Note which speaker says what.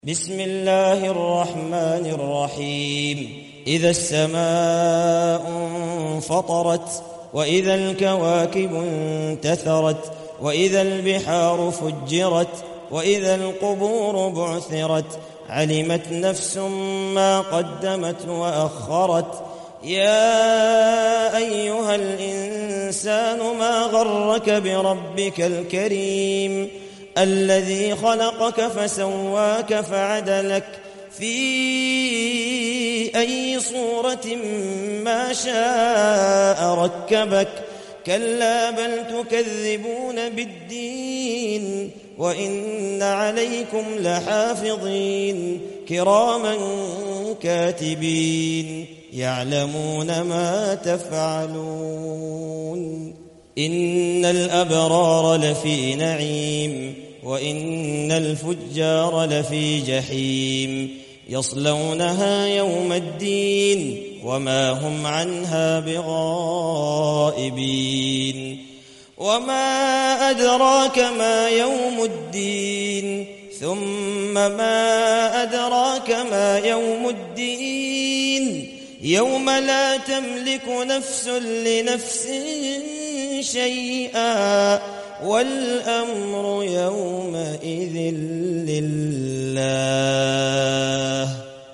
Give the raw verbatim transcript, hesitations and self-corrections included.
Speaker 1: بسم الله الرحمن الرحيم إذا السماء انفطرت وإذا الكواكب انتثرت وإذا البحار فجرت وإذا القبور بعثرت علمت نفس ما قدمت وأخرت يا أيها الإنسان ما غرك بربك الكريم الذي خلقك فسواك فعدلك في أي صورة ما شاء ركبك كلا بل تكذبون بالدين وإن عليكم لحافظين كراما كاتبين يعلمون ما تفعلون إن الأبرار لفي نعيم وإن الفجار لفي جحيم يصلونها يوم الدين وما هم عنها بغائبين وما أدراك ما يوم الدين ثم ما أدراك ما يوم الدين يوم لا تملك نفس لنفس شيئا والأمر يومئذ لله.